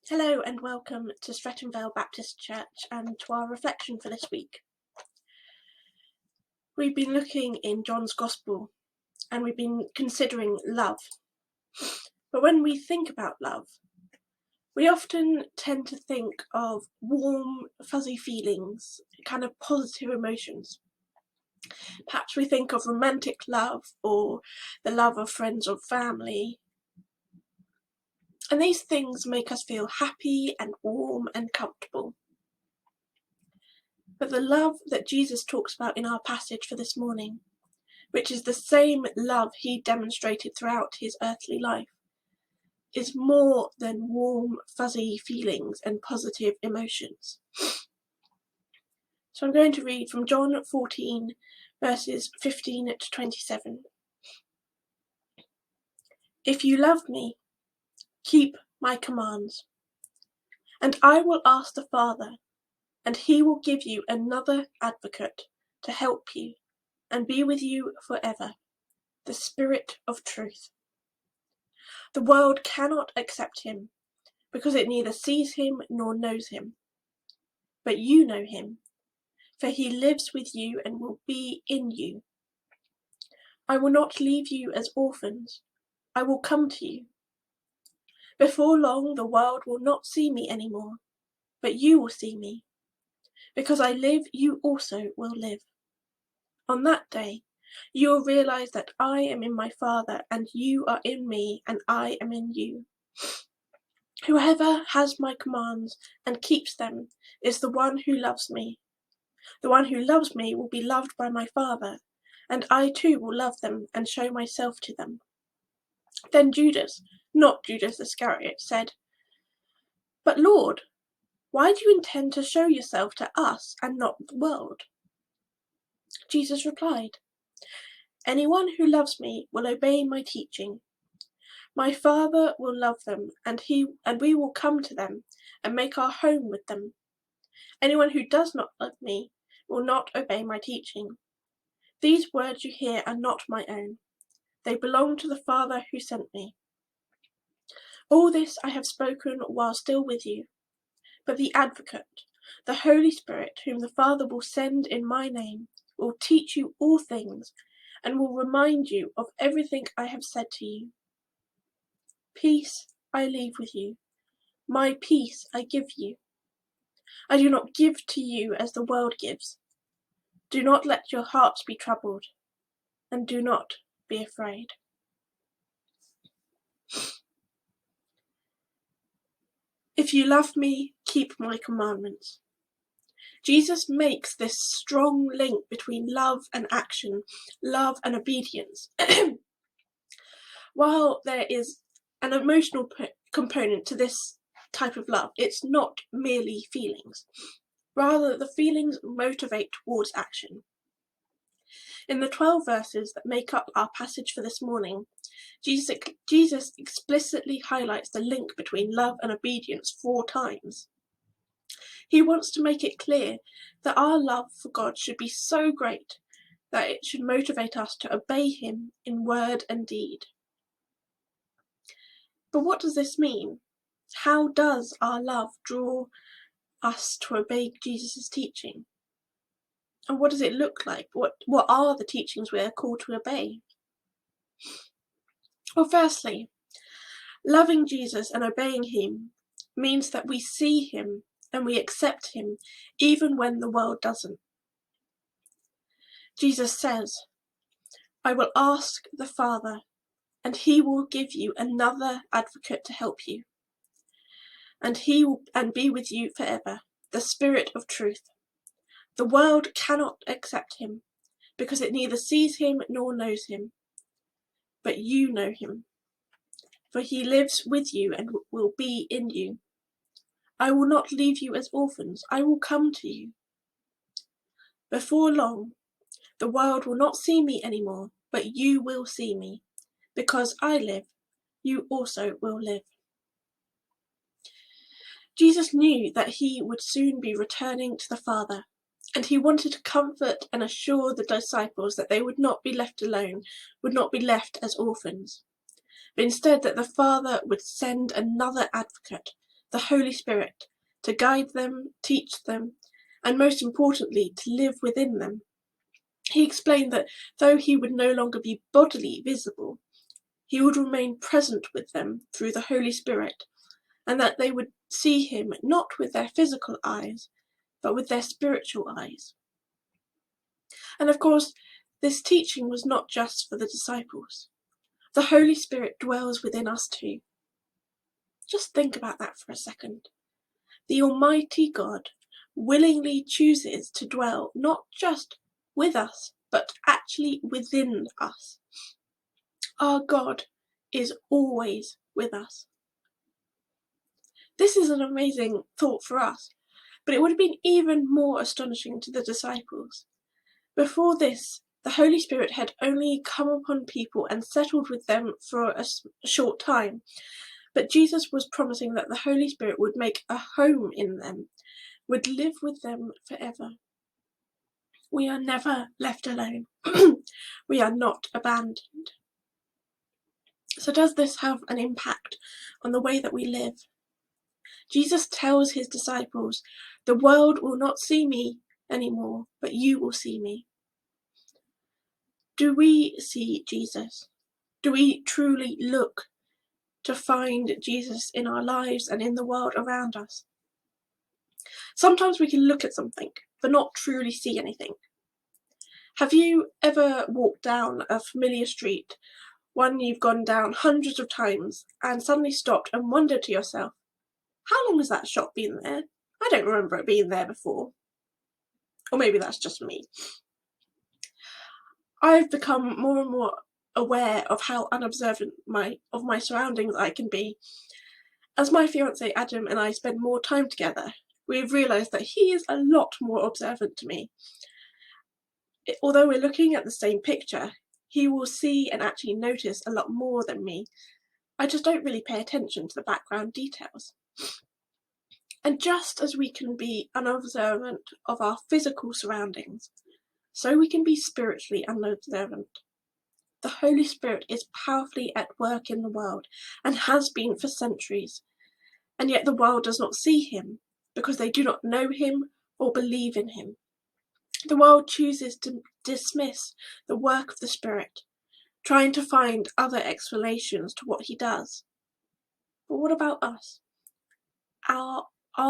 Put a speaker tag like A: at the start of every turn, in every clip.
A: Hello and welcome to Streatham Vale Baptist Church and to our reflection for this week. We've been looking in John's Gospel and we've been considering love. But when we think about love, we often tend to think of warm, fuzzy feelings, kind of positive emotions. Perhaps we think of romantic love or the love of friends or family. And these things make us feel happy and warm and comfortable. But the love that Jesus talks about in our passage for this morning, which is the same love he demonstrated throughout his earthly life, is more than warm, fuzzy feelings and positive emotions. So I'm going to read from John 14, verses 15 to 27. If you love me, keep my commands, and I will ask the Father, and he will give you another advocate to help you and be with you forever, the Spirit of truth. The world cannot accept him, because it neither sees him nor knows him. But you know him, for he lives with you and will be in you. I will not leave you as orphans. I will come to you. Before long the world will not see me anymore, but you will see me. Because I live, you also will live. On that day, you will realize that I am in my Father, and you are in me, and I am in you. Whoever has my commands and keeps them is the one who loves me. The one who loves me will be loved by my Father, and I too will love them and show myself to them. Then Judas, not Judas Iscariot, said, But Lord, why do you intend to show yourself to us and not the world? Jesus replied, Anyone who loves me will obey my teaching. My Father will love them, and we will come to them and make our home with them. Anyone who does not love me will not obey my teaching. These words you hear are not my own. They belong to the Father who sent me. All this I have spoken while still with you. But the Advocate, the Holy Spirit, whom the Father will send in my name, will teach you all things and will remind you of everything I have said to you. Peace I leave with you. My peace I give you. I do not give to you as the world gives. Do not let your hearts be troubled, and do not be afraid. If you love me, keep my commandments. Jesus makes this strong link between love and action, love and obedience. While there is an emotional component to this type of love, it's not merely feelings. Rather, the feelings motivate towards action. In the 12 verses that make up our passage for this morning, Jesus explicitly highlights the link between love and obedience 4 times. He wants to make it clear that our love for God should be so great that it should motivate us to obey him in word and deed. But what does this mean? How does our love draw us to obey Jesus' teaching? And what does it look like? What are the teachings we are called to obey? Well, firstly, loving Jesus and obeying him means that we see him and we accept him even when the world doesn't. Jesus says, I will ask the Father, and he will give you another advocate to help you, and he will be with you forever, the Spirit of truth. The world cannot accept him, because it neither sees him nor knows him. But you know him, for he lives with you and will be in you. I will not leave you as orphans, I will come to you. Before long, the world will not see me anymore, but you will see me. Because I live, you also will live. Jesus knew that he would soon be returning to the Father, and he wanted to comfort and assure the disciples that they would not be left alone, would not be left as orphans, but instead that the Father would send another advocate the Holy Spirit, to guide them, teach them, and most importantly, to live within them. He explained that though he would no longer be bodily visible, he would remain present with them through the Holy Spirit, and that they would see him not with their physical eyes, but with their spiritual eyes. And of course, this teaching was not just for the disciples. The Holy Spirit dwells within us too. Just think about that for a second. The Almighty God willingly chooses to dwell not just with us, but actually within us. Our God is always with us. This is an amazing thought for us, but it would have been even more astonishing to the disciples. Before this, the Holy Spirit had only come upon people and settled with them for a short time, but Jesus was promising that the Holy Spirit would make a home in them, would live with them forever. We are never left alone. We are not abandoned. So does this have an impact on the way that we live? Jesus tells his disciples, "The world will not see me anymore, but you will see me." Do we see Jesus? Do we truly look to find Jesus in our lives and in the world around us? Sometimes we can look at something, but not truly see anything. Have you ever walked down a familiar street, one you've gone down hundreds of times, and suddenly stopped and wondered to yourself, how long has that shop been there? I don't remember it being there before. Or maybe that's just me. I've become more and more aware of how unobservant of my surroundings I can be. As my fiancé Adam and I spend more time together, we have realised that he is a lot more observant to me. Although we're looking at the same picture, he will see and actually notice a lot more than me. I just don't really pay attention to the background details. And just as we can be unobservant of our physical surroundings, so we can be spiritually unobservant. The Holy Spirit is powerfully at work in the world and has been for centuries, and yet the world does not see him because they do not know him or believe in him. The world chooses to dismiss the work of the Spirit, trying to find other explanations to what he does. But what about us? Our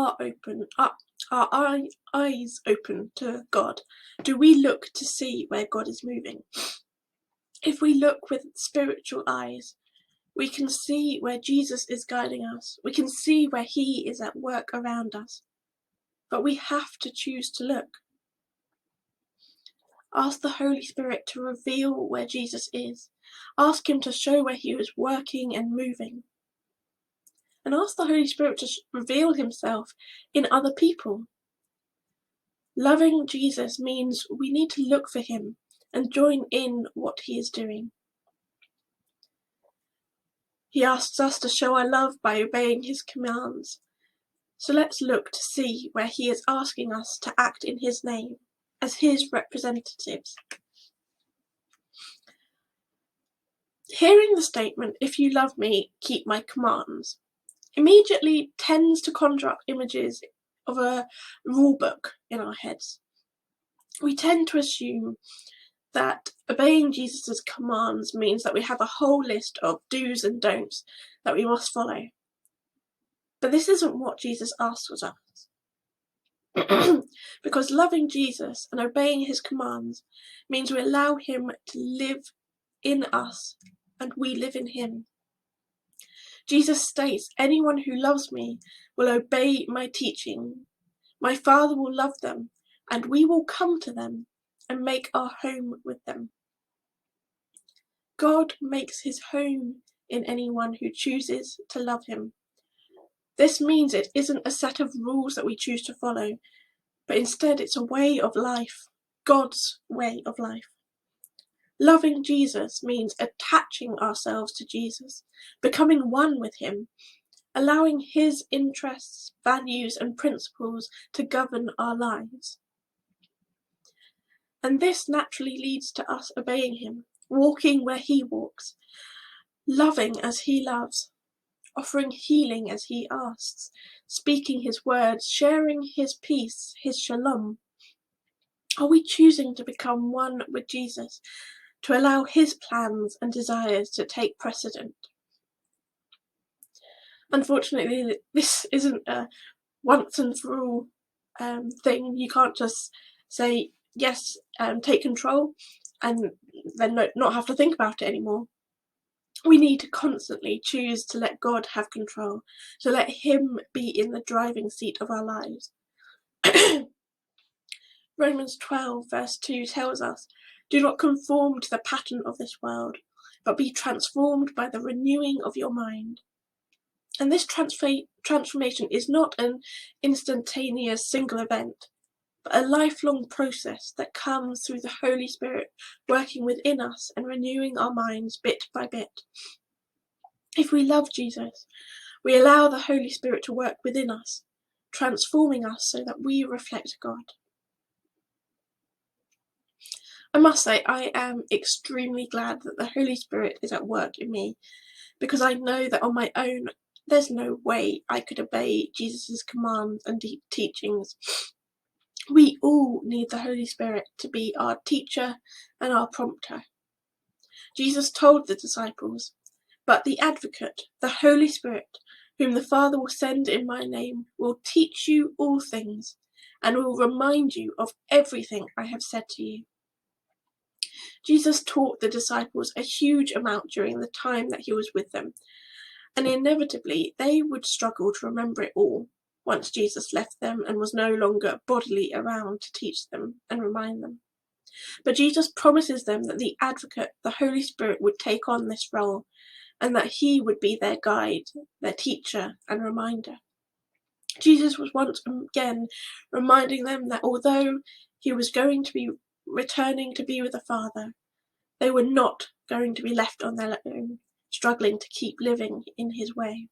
A: eyes open to God? Do we look to see where God is moving? If we look with spiritual eyes, we can see where Jesus is guiding us. We can see where he is at work around us. But we have to choose to look. Ask the Holy Spirit to reveal where Jesus is. Ask him to show where he is working and moving. And ask the Holy Spirit to reveal himself in other people. Loving Jesus means we need to look for him and join in what he is doing. He asks us to show our love by obeying his commands. So let's look to see where he is asking us to act in his name, as his representatives. Hearing the statement, "If you love me, keep my commands," immediately tends to conjure up images of a rule book in our heads. We tend to assume that obeying Jesus' commands means that we have a whole list of do's and don'ts that we must follow. But this isn't what Jesus asks of us. Because loving Jesus and obeying his commands means we allow him to live in us and we live in him. Jesus states, "Anyone who loves me will obey my teaching. My Father will love them, and we will come to them and make our home with them." God makes his home in anyone who chooses to love him. This means it isn't a set of rules that we choose to follow, but instead it's a way of life, God's way of life. Loving Jesus means attaching ourselves to Jesus, becoming one with him, allowing his interests, values, and principles to govern our lives. And this naturally leads to us obeying him, walking where he walks, loving as he loves, offering healing as he asks, speaking his words, sharing his peace, his shalom? Are we choosing to become one with Jesus, to allow his plans and desires to take precedent? Unfortunately, this isn't a once and for all thing. You can't just say yes, take control, and then not have to think about it anymore. We need to constantly choose to let God have control, to let him be in the driving seat of our lives. Romans 12 verse 2 tells us, "Do not conform to the pattern of this world, but be transformed by the renewing of your mind." And this transformation is not an instantaneous single event, but a lifelong process that comes through the Holy Spirit working within us and renewing our minds bit by bit. If we love Jesus, we allow the Holy Spirit to work within us, transforming us so that we reflect God. I must say, I am extremely glad that the Holy Spirit is at work in me, because I know that on my own, there's no way I could obey Jesus' commands and deep teachings. We all need the Holy Spirit to be our teacher and our prompter. Jesus told the disciples, "But the Advocate, the Holy Spirit, whom the Father will send in my name, will teach you all things and will remind you of everything I have said to you." Jesus taught the disciples a huge amount during the time that he was with them, and inevitably they would struggle to remember it all once Jesus left them and was no longer bodily around to teach them and remind them. But Jesus promises them that the Advocate, the Holy Spirit, would take on this role and that he would be their guide, their teacher and reminder. Jesus was once again reminding them that although he was going to be returning to be with the Father, they were not going to be left on their own, struggling to keep living in his way.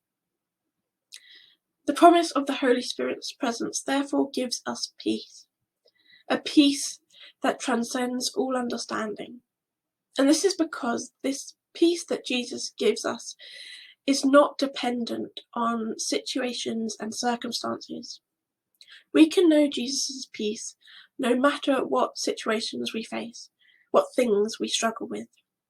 A: The promise of the Holy Spirit's presence therefore gives us peace, a peace that transcends all understanding. And this is because this peace that Jesus gives us is not dependent on situations and circumstances. We can know Jesus' peace no matter what situations we face, what things we struggle with.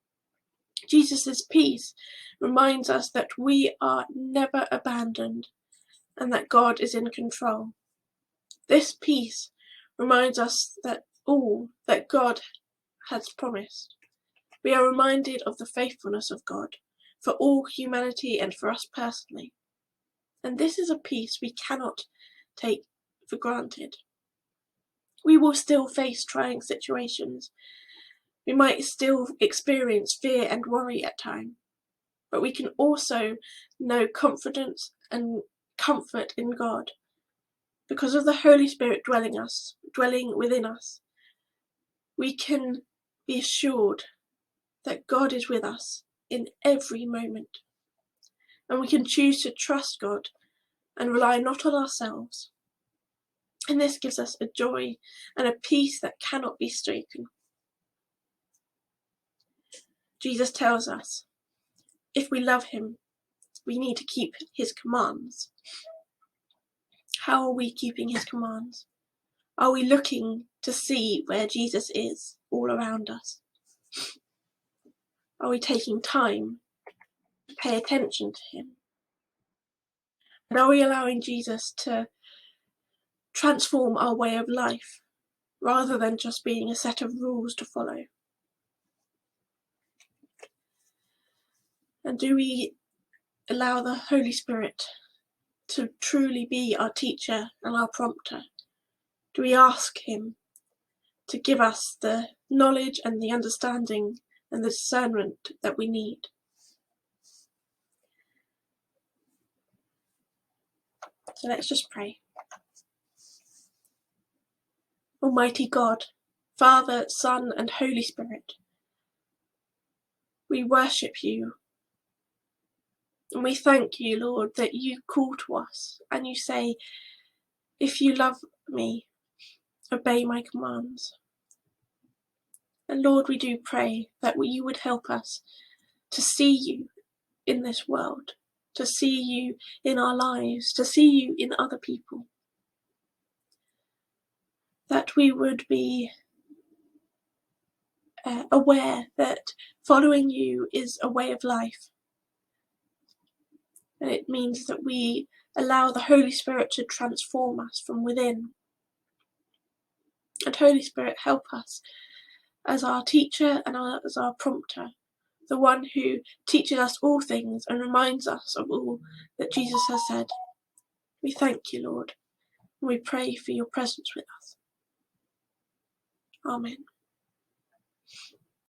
A: Jesus' peace reminds us that we are never abandoned and that God is in control. This peace reminds us that all that God has promised. We are reminded of the faithfulness of God for all humanity and for us personally. And this is a peace we cannot take for granted. We will still face trying situations. We might still experience fear and worry at times, but we can also know confidence and comfort in God because of the Holy Spirit dwelling within us. We can be assured that God is with us in every moment, and we can choose to trust God and rely not on ourselves. And this gives us a joy and a peace that cannot be shaken. Jesus tells us, if we love him, we need to keep his commands. How are we keeping his commands? Are we looking to see where Jesus is all around us? Are we taking time to pay attention to him? And are we allowing Jesus to transform our way of life rather than just being a set of rules to follow? And do we allow the Holy Spirit to truly be our teacher and our prompter? Do we ask him to give us the knowledge and the understanding and the discernment that we need? So let's just pray. Almighty God, Father, Son, and Holy Spirit, we worship you. And we thank you, Lord, that you call to us and you say, if you love me, obey my commands. And Lord, we do pray that you would help us to see you in this world, to see you in our lives, to see you in other people. That we would be aware that following you is a way of life. And it means that we allow the Holy Spirit to transform us from within. And Holy Spirit, help us as our teacher and as our prompter, the one who teaches us all things and reminds us of all that Jesus has said. We thank you, Lord, and we pray for your presence with us. Amen.